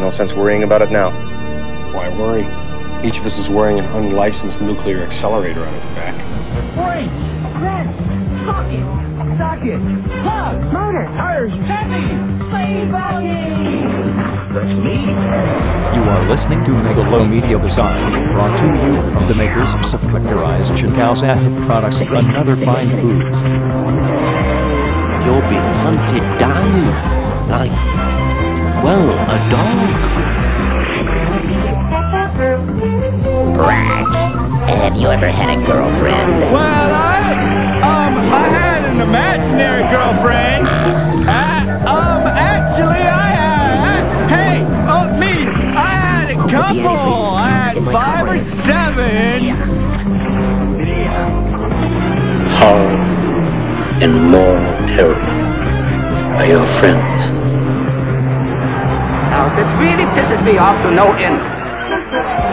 No sense worrying about it now. Why worry? Each of us is wearing an unlicensed nuclear accelerator on his back. Brake, press, socket, plug, motor, tires, heavy, slave That's me. You are listening to Megalomedia Bazaar, brought to you from the makers of self-characterized Chinkal products, Another Fine Foods. You'll be hunted down like, well, a dog. Brack, have you ever had a girlfriend? Well, I had an imaginary girlfriend. Actually, I had a couple. I had 5 or 7. Horror and moral terror are your friends. Now, this really pisses me off to no end.